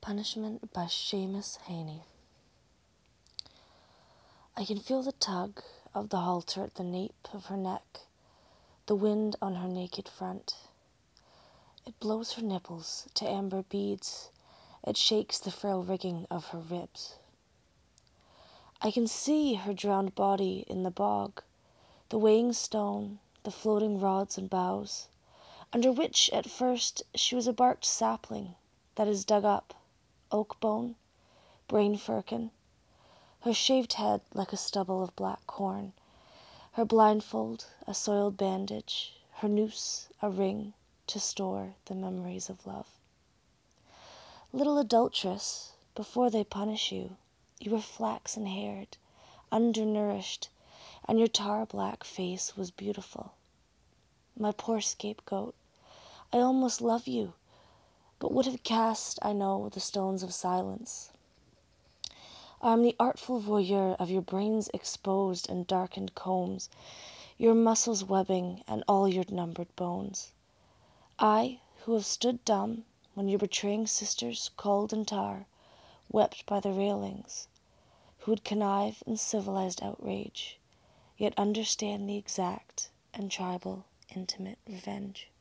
Punishment by Seamus Heaney. I can feel the tug of the halter at the nape of her neck, the wind on her naked front. It blows her nipples to amber beads, it shakes the frail rigging of her ribs. I can see her drowned body in the bog, the weighing stone, the floating rods and boughs, under which at first she was a barked sapling that is dug up, oak bone, brain firkin, her shaved head like a stubble of black corn, her blindfold a soiled bandage, her noose a ring to store the memories of love. Little adulteress, before they punish you, you were flaxen-haired, undernourished, and your tar-black face was beautiful. My poor scapegoat, I almost love you, but would have cast, I know, the stones of silence. I am the artful voyeur of your brain's exposed and darkened combs, your muscles' webbing, and all your numbered bones. I, who have stood dumb when your betraying sisters, cold and tar, wept by the railings, who would connive in civilized outrage, yet understand the exact and tribal intimate revenge.